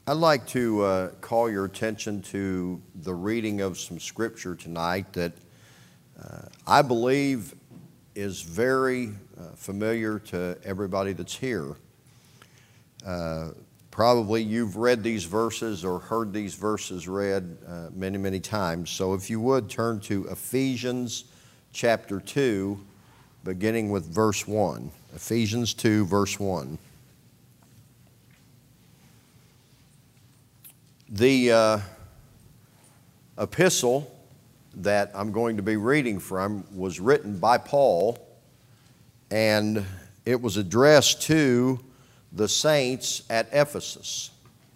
I'd like to call your attention to the reading of some scripture tonight that I believe is very familiar to everybody that's here. Probably you've read these verses or heard these verses read many times. So if you would turn to Ephesians chapter 2, beginning with verse 1. Ephesians 2, verse 1. The epistle that I'm going to be reading from was written by Paul, and it was addressed to the saints at Ephesus.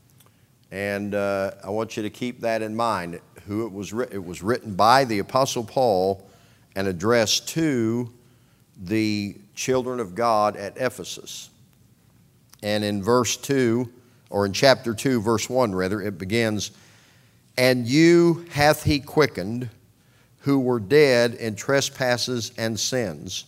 And I want you to keep that in mind. Who it was written by the Apostle Paul and addressed to the children of God at Ephesus. And in verse 2, or in chapter 2, verse 1 rather, it begins, "And you hath he quickened, who were dead in trespasses and sins,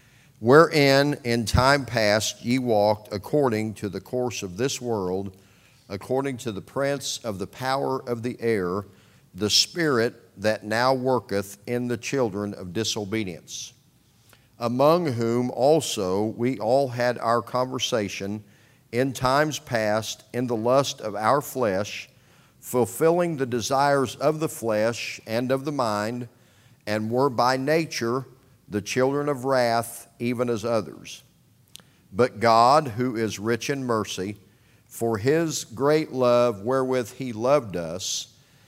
wherein in time past ye walked according to the course of this world, according to the prince of the power of the air, the spirit that now worketh in the children of disobedience, among whom also we all had our conversation in times past in the lust of our flesh, fulfilling the desires of the flesh and of the mind, and were by nature the children of wrath, even as others. But God, who is rich in mercy, for his great love wherewith he loved us,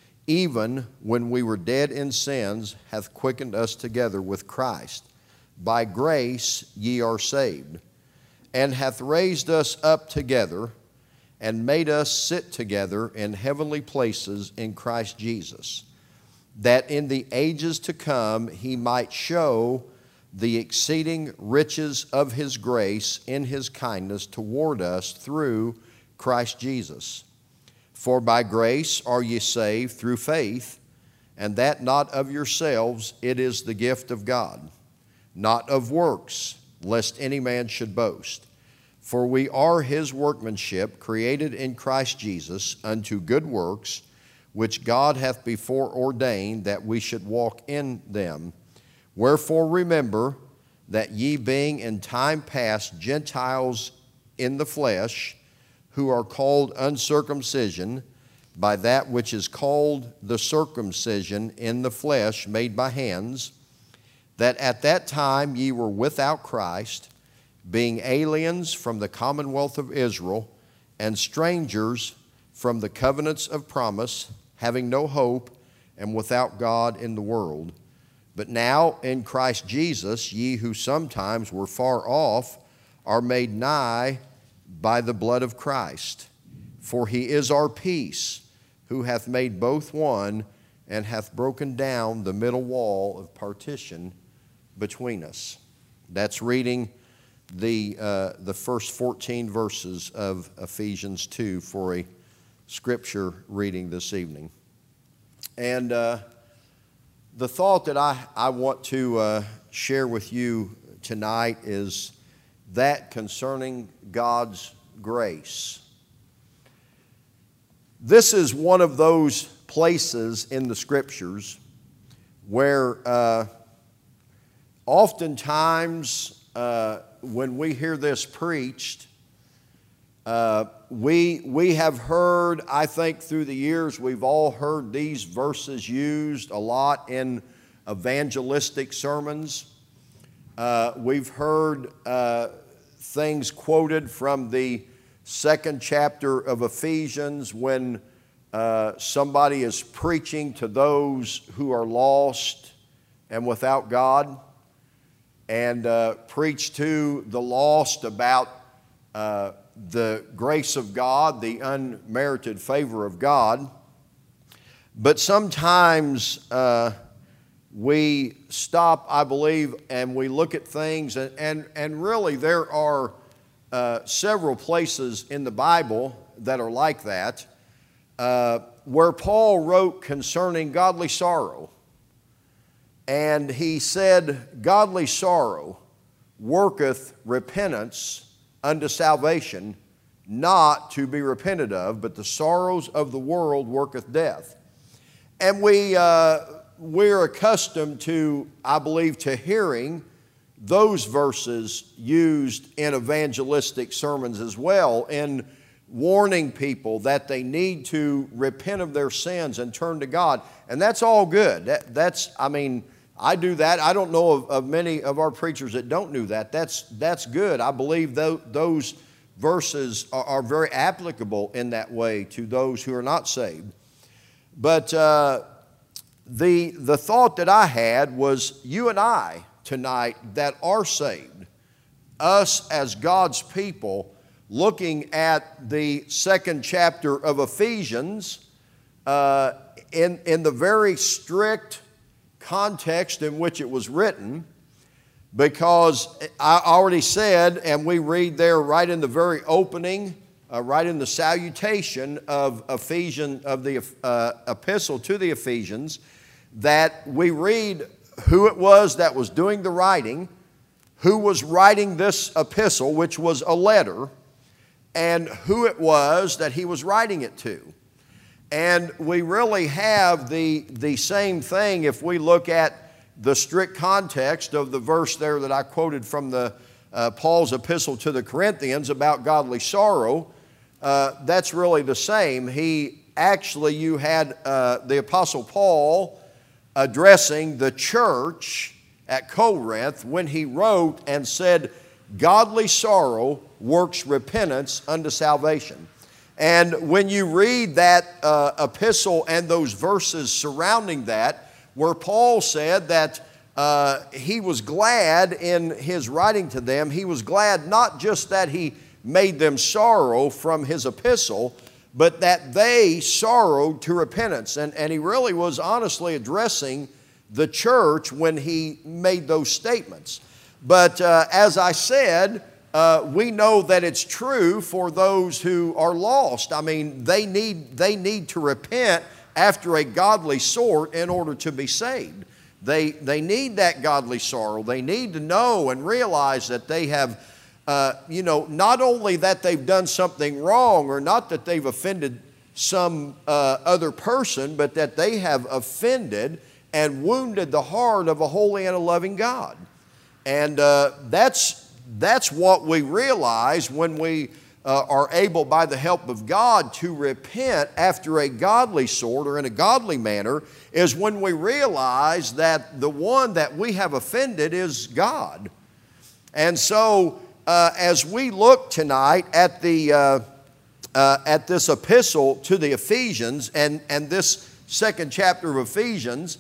even when we were dead in sins, hath quickened us together with Christ. By grace ye are saved, and hath raised us up together, and made us sit together in heavenly places in Christ Jesus, that in the ages to come he might show the exceeding riches of his grace in his kindness toward us through Christ Jesus. For by grace are ye saved through faith, and that not of yourselves, it is the gift of God, not of works, lest any man should boast. For we are his workmanship, created in Christ Jesus unto good works, which God hath before ordained that we should walk in them. Wherefore remember that ye being in time past Gentiles in the flesh, who are called uncircumcision, by that which is called the circumcision in the flesh made by hands, that at that time ye were without Christ, being aliens from the commonwealth of Israel, and strangers from the covenants of promise, having no hope, and without God in the world. But now in Christ Jesus, ye who sometimes were far off are made nigh by the blood of Christ. For he is our peace, who hath made both one, and hath broken down the middle wall of partition between us." That's reading the first 14 verses of Ephesians 2 for a scripture reading this evening. And the thought that I want to share with you tonight is that concerning God's grace. This is one of those places in the scriptures where oftentimes when we hear this preached, we have heard, I think through the years, we've all heard these verses used a lot in evangelistic sermons. We've heard things quoted from the second chapter of Ephesians when somebody is preaching to those who are lost and without God, and preach to the lost about the grace of God, the unmerited favor of God. But sometimes we stop, I believe, and we look at things, and really there are several places in the Bible that are like that, where Paul wrote concerning godly sorrow. And he said, godly sorrow worketh repentance unto salvation, not to be repented of, but the sorrows of the world worketh death. And we're accustomed to, I believe, to hearing those verses used in evangelistic sermons as well, in warning people that they need to repent of their sins and turn to God. And that's all good. I do that. I don't know of many of our preachers that don't do that. That's good. I believe those verses are very applicable in that way to those who are not saved. But the thought that I had was you and I tonight that are saved, us as God's people, looking at the second chapter of Ephesians in the very strict context in which it was written, because I already said, and we read there right in the very opening, right in the salutation of Ephesians, of the epistle to the Ephesians, that we read who it was that was doing the writing, who was writing this epistle, which was a letter, and who it was that he was writing it to. And we really have the same thing if we look at the strict context of the verse there that I quoted from the Paul's epistle to the Corinthians about godly sorrow. That's really the same. You had the Apostle Paul addressing the church at Corinth when he wrote and said, godly sorrow works repentance unto salvation. And when you read that epistle and those verses surrounding that, where Paul said that he was glad in his writing to them, he was glad not just that he made them sorrow from his epistle, but that they sorrowed to repentance. And he really was honestly addressing the church when he made those statements. But as I said, we know that it's true for those who are lost. I mean, they need to repent after a godly sort in order to be saved. They need that godly sorrow. They need to know and realize that they have, not only that they've done something wrong, or not that they've offended some other person, but that they have offended and wounded the heart of a holy and a loving God. And that's what we realize when we are able, by the help of God, to repent after a godly sort or in a godly manner, is when we realize that the one that we have offended is God. And so, as we look tonight at this epistle to the Ephesians and this second chapter of Ephesians,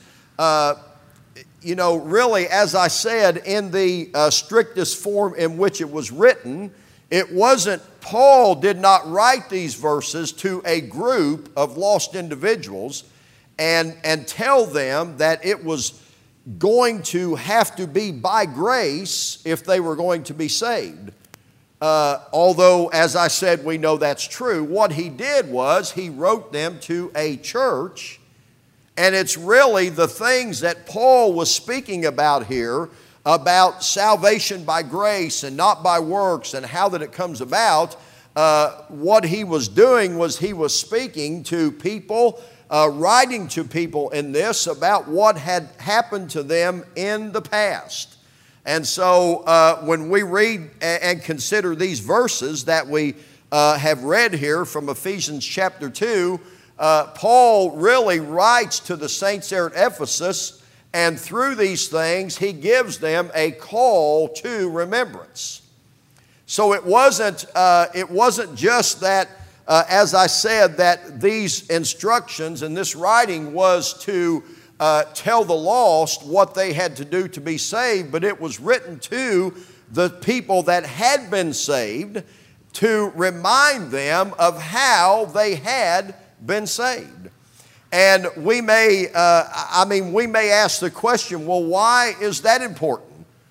really, as I said, in the strictest form in which it was written, Paul did not write these verses to a group of lost individuals and tell them that it was going to have to be by grace if they were going to be saved. Although, as I said, we know that's true. What he did was he wrote them to a church. And it's really the things that Paul was speaking about here, about salvation by grace and not by works and how that it comes about. What he was doing was he was speaking to people, writing to people in this about what had happened to them in the past. And so when we read and consider these verses that we have read here from Ephesians chapter 2, Paul really writes to the saints there at Ephesus, and through these things he gives them a call to remembrance. So it wasn't just that, as I said, that these instructions and this writing was to tell the lost what they had to do to be saved, but it was written to the people that had been saved to remind them of how they had been saved. And we may ask the question, well, why is that important?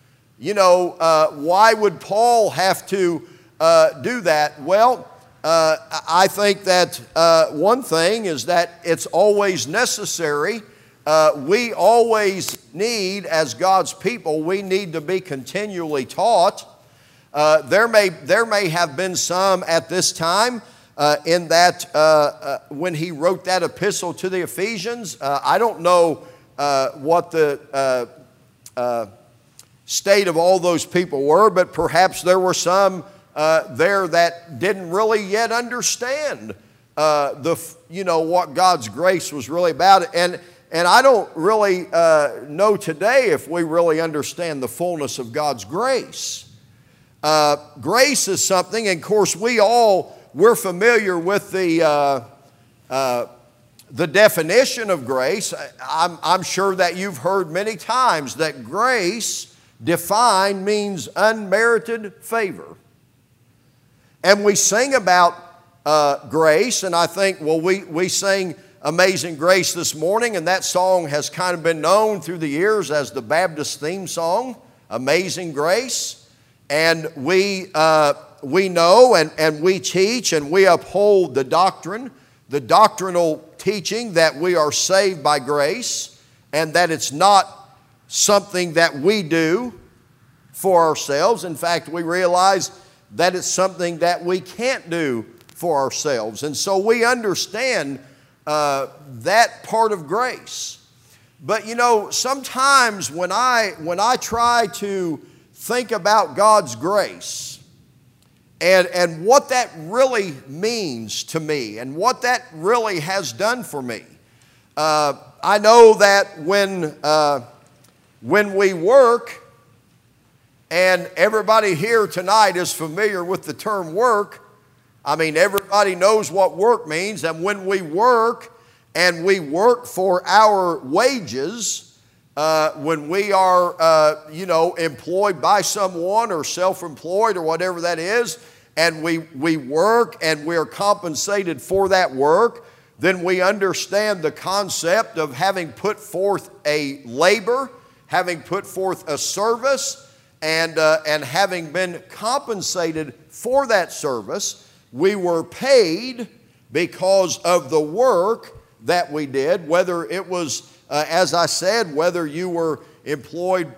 Why would Paul have to do that? Well, I think that one thing is that it's always necessary. We always need, as God's people, we need to be continually taught. There may have been some at this time in that when he wrote that epistle to the Ephesians. I don't know what the state of all those people were, but perhaps there were some there that didn't really yet understand what God's grace was really about. And I don't really know today if we really understand the fullness of God's grace. Grace is something, and of course we're familiar with the definition of grace. I'm sure that you've heard many times that grace defined means unmerited favor. And we sing about grace, and I think, we sang Amazing Grace this morning, and that song has kind of been known through the years as the Baptist theme song, Amazing Grace. And we know and we teach and we uphold the doctrinal teaching that we are saved by grace, and that it's not something that we do for ourselves. In fact, we realize that it's something that we can't do for ourselves. And so we understand that part of grace. But sometimes when I try to think about God's grace and what that really means to me and what that really has done for me, I know that when we work, and everybody here tonight is familiar with the term work. I mean, everybody knows what work means. And when we work, and we work for our wages, when we are, employed by someone or self-employed or whatever that is, and we work and we're compensated for that work, then we understand the concept of having put forth a labor, having put forth a service, and having been compensated for that service. We were paid because of the work that we did, whether it was, as I said, whether you were employed,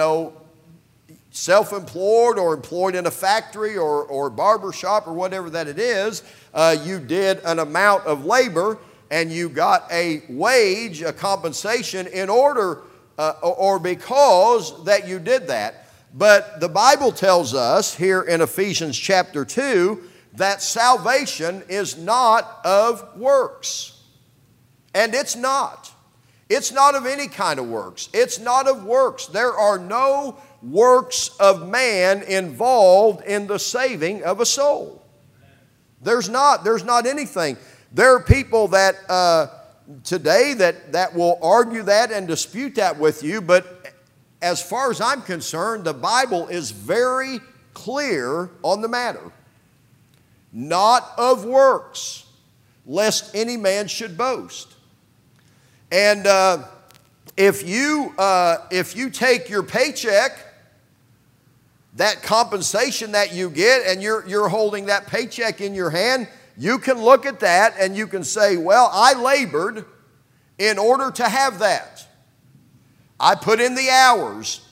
self-employed or employed in a factory or barber shop or whatever that it is, you did an amount of labor and you got a wage, a compensation in order or because that you did that. But the Bible tells us here in Ephesians chapter 2 that salvation is not of works. And it's not. It's not of any kind of works. It's not of works. There are no works of man involved in the saving of a soul. There's not anything. There are people that today that will argue that and dispute that with you, but as far as I'm concerned, the Bible is very clear on the matter. Not of works, lest any man should boast. And if you take your paycheck, that compensation that you get, and you're holding that paycheck in your hand, you can look at that and you can say, well, I labored in order to have that. I put in the hours.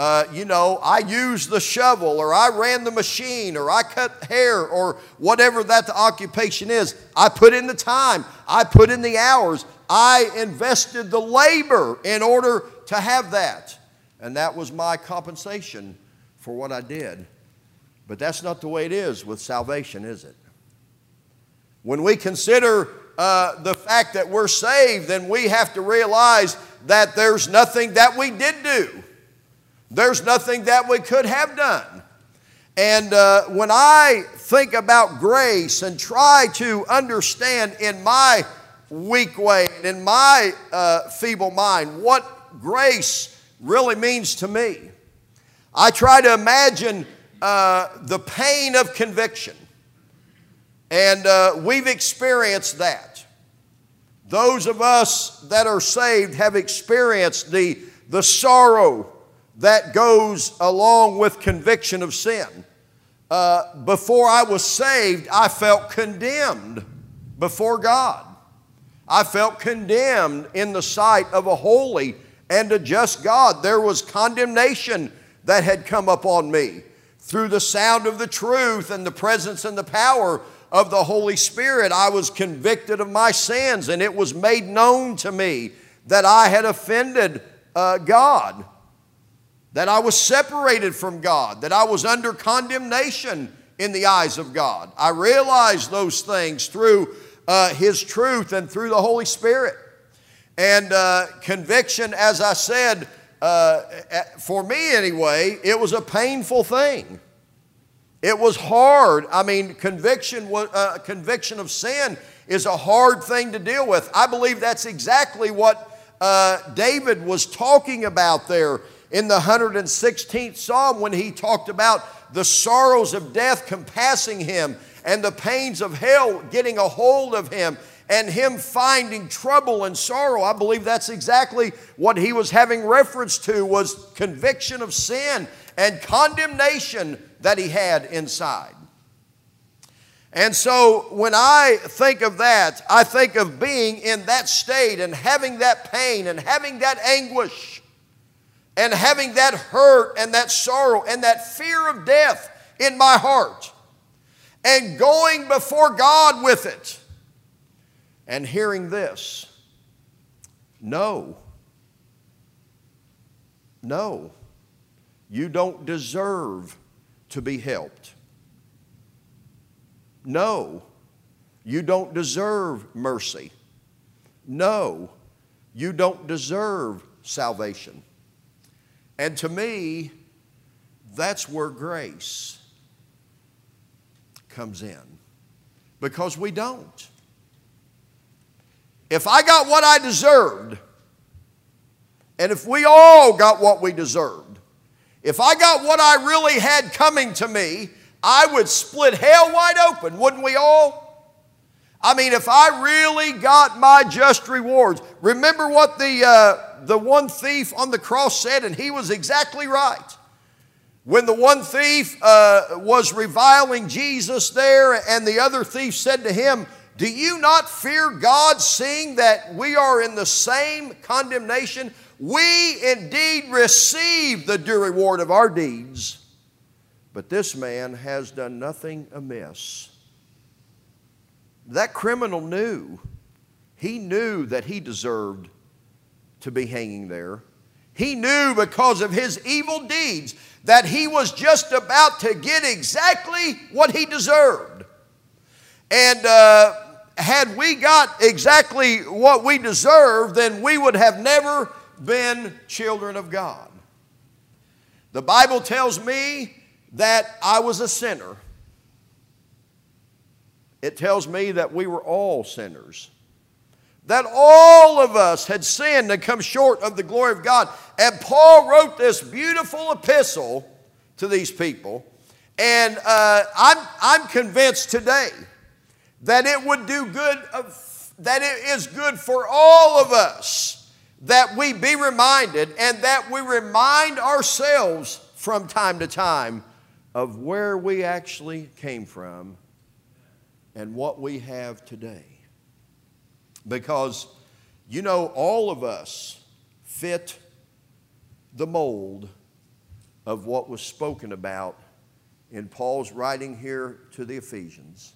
I used the shovel, or I ran the machine, or I cut hair, or whatever that the occupation is. I put in the time. I put in the hours. I invested the labor in order to have that. And that was my compensation for what I did. But that's not the way it is with salvation, is it? When we consider the fact that we're saved, then we have to realize that there's nothing that we did do. There's nothing that we could have done. And when I think about grace and try to understand in my weak way, in my feeble mind, what grace really means to me, I try to imagine the pain of conviction. And we've experienced that. Those of us that are saved have experienced the sorrow that goes along with conviction of sin. Before I was saved, I felt condemned before God. I felt condemned in the sight of a holy and a just God. There was condemnation that had come upon me through the sound of the truth and the presence and the power of the Holy Spirit, I was convicted of my sins, and it was made known to me that I had offended God, that I was separated from God, that I was under condemnation in the eyes of God. I realized those things through His truth and through the Holy Spirit. And conviction, as I said, for me anyway, it was a painful thing. It was hard. I mean, conviction of sin is a hard thing to deal with. I believe that's exactly what David was talking about there in the 116th Psalm when he talked about the sorrows of death compassing him and the pains of hell getting a hold of him and him finding trouble and sorrow. I believe that's exactly what he was having reference to, was conviction of sin and condemnation that he had inside. And so when I think of that, I think of being in that state and having that pain and having that anguish and having that hurt and that sorrow and that fear of death in my heart and going before God with it and hearing this: no, you don't deserve to be helped. No, you don't deserve mercy. No, you don't deserve salvation. And to me, that's where grace comes in, because we don't. If I got what I deserved, and if we all got what we deserved, if I got what I really had coming to me, I would split hell wide open, wouldn't we all? I mean, if I really got my just rewards. Remember what the one thief on the cross said, and he was exactly right. When the one thief was reviling Jesus there, and the other thief said to him, "Do you not fear God, seeing that we are in the same condemnation? We indeed receive the due reward of our deeds, but this man has done nothing amiss." That criminal knew. He knew that he deserved to be hanging there. He knew because of his evil deeds that he was just about to get exactly what he deserved. And had we got exactly what we deserved, then we would have never been children of God. The Bible tells me that I was a sinner. It tells me that we were all sinners, that all of us had sinned and come short of the glory of God. And Paul wrote this beautiful epistle to these people, and I'm convinced today that it would do good, that it is good for all of us that we be reminded, and that we remind ourselves from time to time of where we actually came from and what we have today. Because, you know, all of us fit the mold of what was spoken about in Paul's writing here to the Ephesians,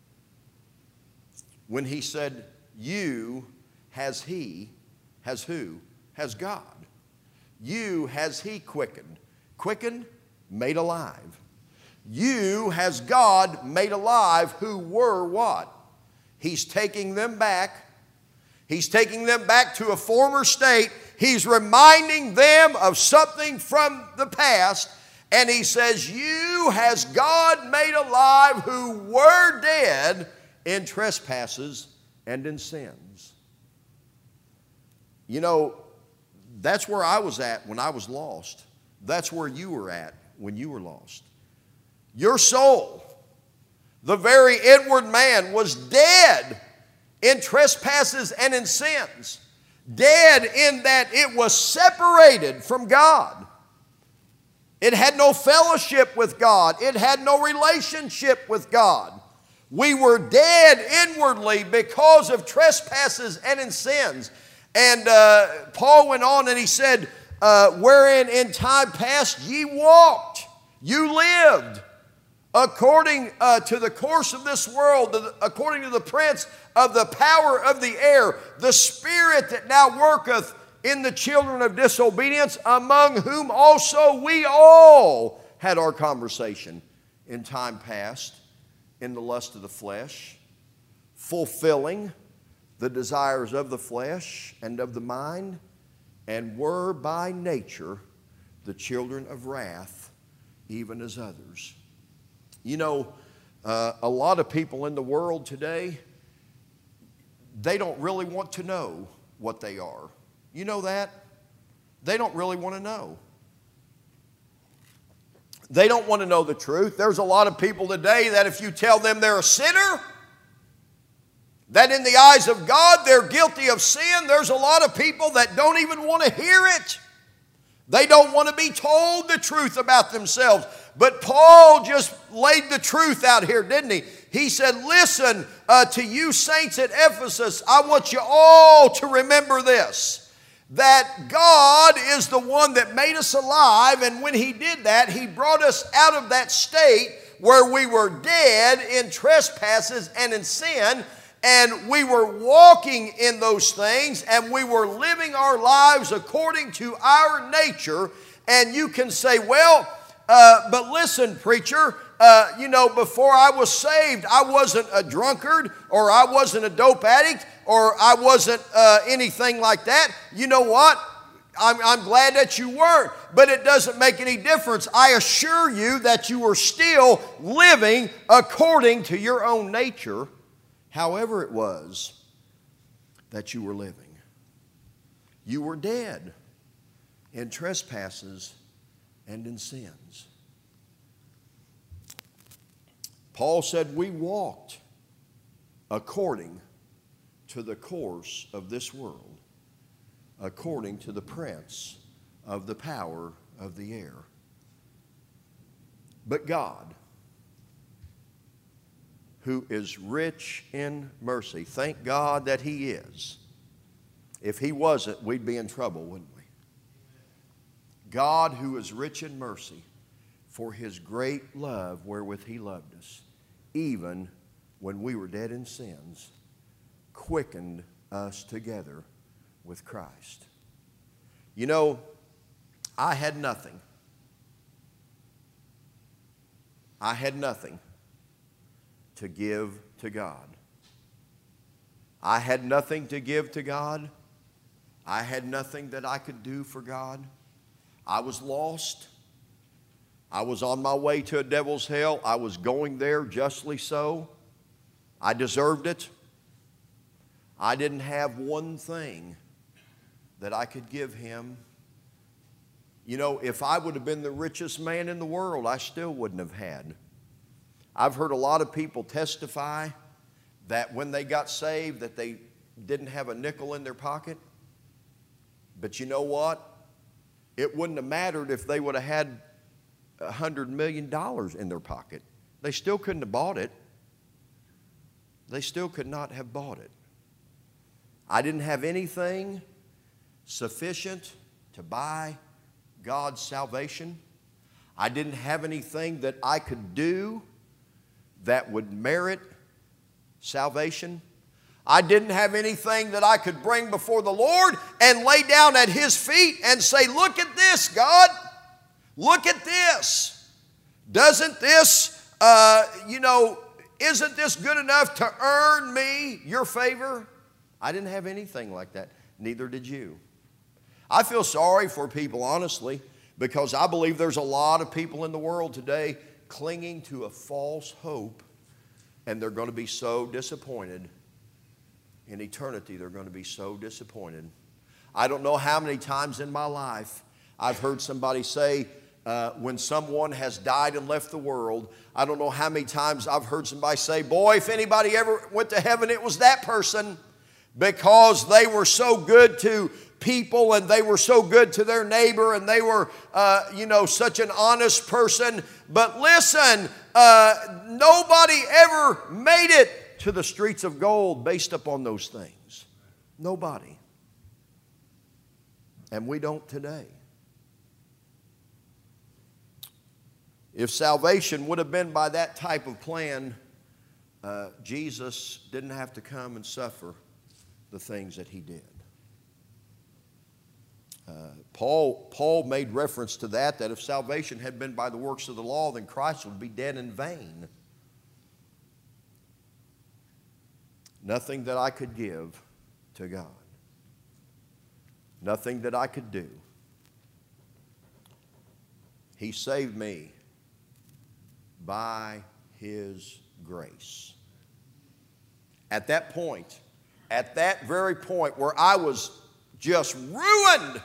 when he said, "You has he," has who? Has God. "You has he quickened." Quickened, made alive. "You has God made alive who were" what? He's taking them back. He's taking them back to a former state. He's reminding them of something from the past. And he says, "You has God made alive who were dead in trespasses and in sins." You know, that's where I was at when I was lost. That's where you were at when you were lost. Your soul, the very inward man, was dead in trespasses and in sins. Dead in that it was separated from God. It had no fellowship with God. It had no relationship with God. We were dead inwardly because of trespasses and in sins. And Paul went on and he said, "Wherein in time past ye walked." You lived according to the course of this world, according to the prince of the power of the air, the spirit that now worketh in the children of disobedience, among whom also we all had our conversation in time past, in the lust of the flesh, fulfilling the desires of the flesh and of the mind, and were by nature the children of wrath, even as others. You know, a lot of people in the world today, they don't really want to know what they are. You know that? They don't really want to know. They don't want to know the truth. There's a lot of people today that if you tell them they're a sinner, that in the eyes of God they're guilty of sin, there's a lot of people that don't even want to hear it. They don't want to be told the truth about themselves. But Paul just laid the truth out here, didn't he? He said, listen, to you saints at Ephesus, I want you all to remember this, that God is the one that made us alive, and when He did that, He brought us out of that state where we were dead in trespasses and in sin, and we were walking in those things, and we were living our lives according to our nature. And you can say, well, but listen, preacher, before I was saved, I wasn't a drunkard, or I wasn't a dope addict, or I wasn't anything like that. You know what? I'm glad that you weren't, but it doesn't make any difference. I assure you that you are still living according to your own nature, however it was that you were living. You were dead in trespasses and in sins. Paul said we walked according to the course of this world, according to the prince of the power of the air. But God, who is rich in mercy, thank God that He is. If He wasn't, we'd be in trouble, wouldn't we? God, who is rich in mercy, for His great love wherewith He loved us, even when we were dead in sins, quickened us together with Christ. You know, I had nothing. I had nothing to give to God. I had nothing to give to God. I had nothing that I could do for God. I was lost. I was on my way to a devil's hell. I was going there justly so. I deserved it. I didn't have one thing that I could give Him. You know, if I would have been the richest man in the world, I still wouldn't have had. I've heard a lot of people testify that when they got saved that they didn't have a nickel in their pocket. But you know what? It wouldn't have mattered if they would have had $100 million in their pocket. They still couldn't have bought it. They still could not have bought it. I didn't have anything sufficient to buy God's salvation. I didn't have anything that I could do that would merit salvation. I didn't have anything that I could bring before the Lord and lay down at His feet and say, look at this, God. Look at this. Doesn't this, isn't this good enough to earn me your favor? I didn't have anything like that. Neither did you. I feel sorry for people, honestly, because I believe there's a lot of people in the world today clinging to a false hope, and they're going to be so disappointed. In eternity, they're going to be so disappointed. I don't know how many times in my life I've heard somebody say, when someone has died and left the world, I don't know how many times I've heard somebody say, boy, if anybody ever went to heaven, it was that person, because they were so good to people and they were so good to their neighbor and they were, such an honest person. But listen, nobody ever made it to the streets of gold based upon those things. Nobody. And we don't today. If salvation would have been by that type of plan, Jesus didn't have to come and suffer the things that he did. Paul made reference to that if salvation had been by the works of the law, then Christ would be dead in vain. Nothing that I could give to God. Nothing that I could do. He saved me by His grace. At that point, at that very point where I was just ruined,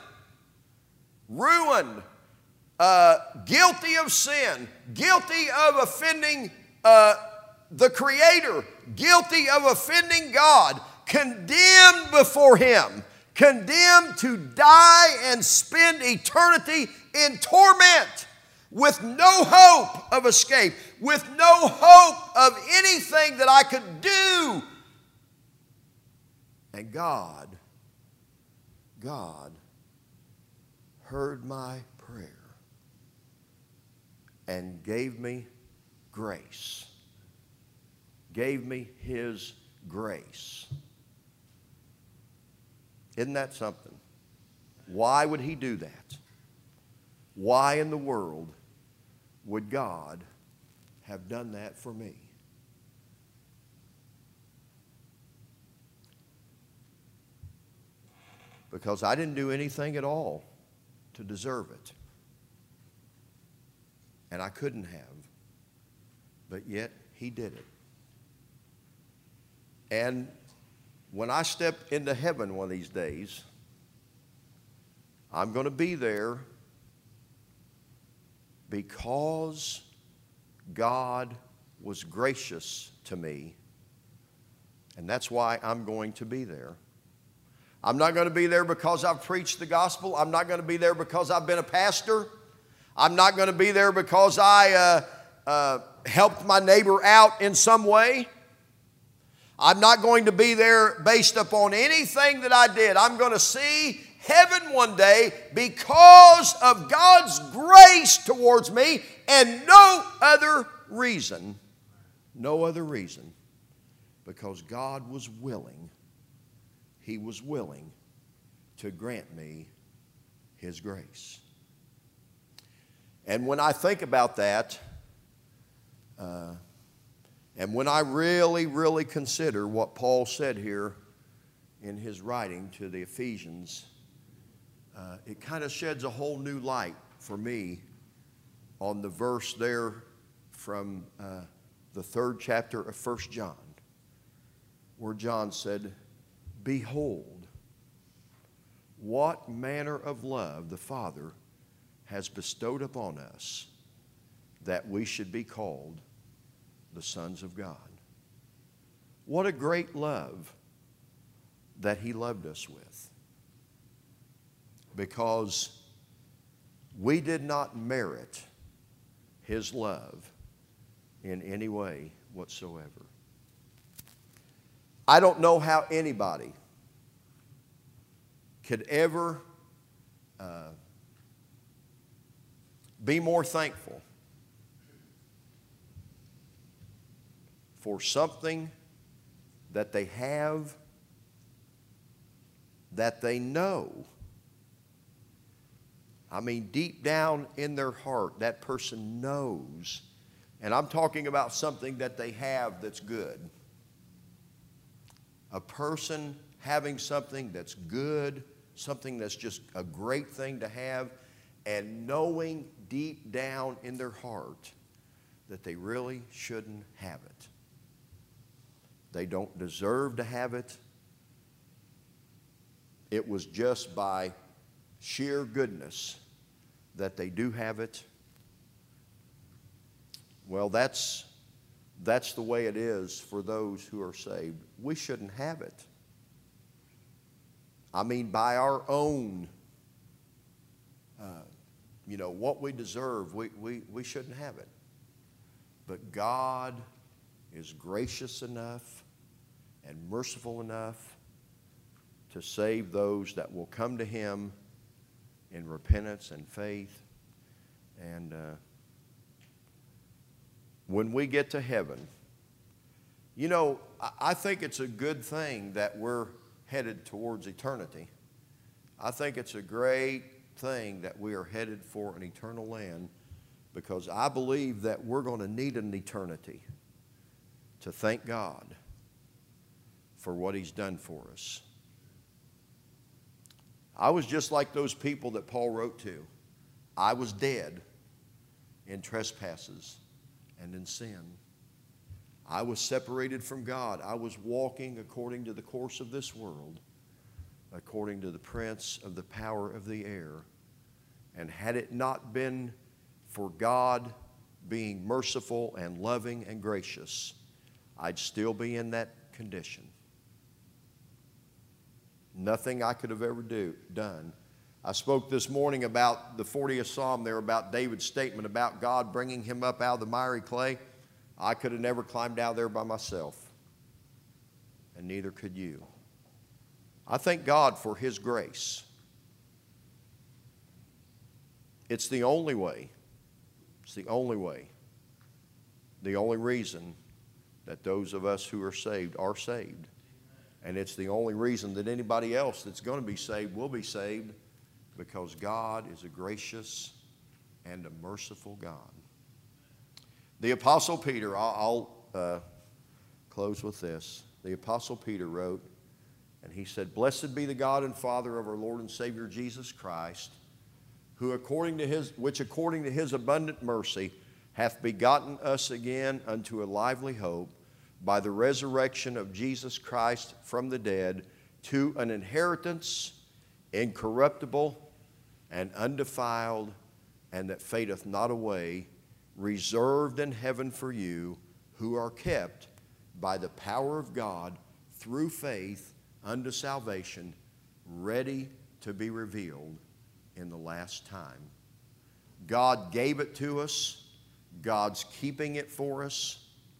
guilty of sin, guilty of offending the Creator, guilty of offending God, condemned before Him, condemned to die and spend eternity in torment, with no hope of escape, with no hope of anything that I could do. And God heard my prayer and gave me grace. Gave me His grace. Isn't that something? Why would He do that? Why in the world would God have done that for me? Because I didn't do anything at all to deserve it. And I couldn't have. But yet He did it. And when I step into heaven one of these days, I'm going to be there because God was gracious to me. And that's why I'm going to be there. I'm not going to be there because I've preached the gospel. I'm not going to be there because I've been a pastor. I'm not going to be there because I helped my neighbor out in some way. I'm not going to be there based upon anything that I did. I'm going to see heaven one day because of God's grace towards me and no other reason. No other reason. Because God was willing. He was willing to grant me His grace. And when I think about that, and when I really consider what Paul said here in his writing to the Ephesians, it kind of sheds a whole new light for me on the verse there from the 3rd chapter of 1 John, where John said, "Behold, what manner of love the Father has bestowed upon us, that we should be called the sons of God." What a great love that He loved us with. Because we did not merit His love in any way whatsoever. I don't know how anybody could ever be more thankful for something that they have, that they know. I mean, deep down in their heart, that person knows. And I'm talking about something that they have that's good. A person having something that's good, something that's just a great thing to have, and knowing deep down in their heart that they really shouldn't have it. They don't deserve to have it. It was just by sheer goodness that they do have it. Well, that's the way it is for those who are saved. We shouldn't have it. I mean, by our own, what we deserve, we shouldn't have it. But God is gracious enough and merciful enough to save those that will come to Him in repentance and faith. And when we get to heaven, you know, I think it's a good thing that we're headed towards eternity. I think it's a great thing that we are headed for an eternal land, because I believe that we're going to need an eternity to thank God for what He's done for us. I was just like those people that Paul wrote to. I was dead in trespasses and in sin. I was separated from God. I was walking according to the course of this world, according to the prince of the power of the air. And had it not been for God being merciful and loving and gracious, I'd still be in that condition. Nothing I could have ever done. I spoke this morning about the 40th Psalm there, about David's statement about God bringing him up out of the miry clay. I could have never climbed out there by myself, and neither could you. I thank God for His grace. It's the only way. It's the only way. The only reason that those of us who are saved. And it's the only reason that anybody else that's going to be saved will be saved, because God is a gracious and a merciful God. The Apostle Peter, I'll close with this. The Apostle Peter wrote, and he said, "Blessed be the God and Father of our Lord and Savior Jesus Christ, which according to His abundant mercy hath begotten us again unto a lively hope by the resurrection of Jesus Christ from the dead, to an inheritance incorruptible and undefiled, and that fadeth not away, reserved in heaven for you, who are kept by the power of God through faith unto salvation, ready to be revealed in the last time." God gave it to us. God's keeping it for us.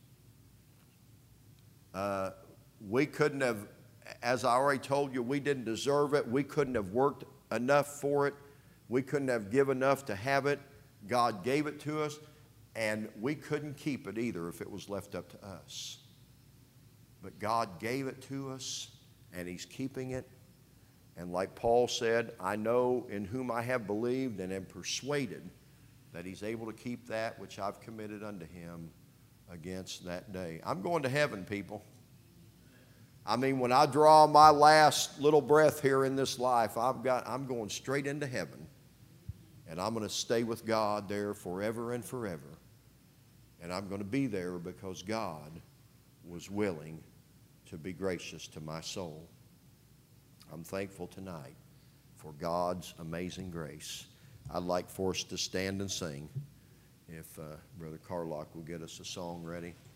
We couldn't have, as I already told you, we didn't deserve it. We couldn't have worked enough for it. We couldn't have given enough to have it. God gave it to us, and we couldn't keep it either if it was left up to us. But God gave it to us, and He's keeping it. And like Paul said, I know in whom I have believed, and am persuaded that He's able to keep that which I've committed unto Him against that day. I'm going to heaven, people. I mean, when I draw my last little breath here in this life, I'm going straight into heaven. And I'm going to stay with God there forever and forever. And I'm going to be there because God was willing to be gracious to my soul. I'm thankful tonight for God's amazing grace. I'd like for us to stand and sing. If Brother Carlock will get us a song ready.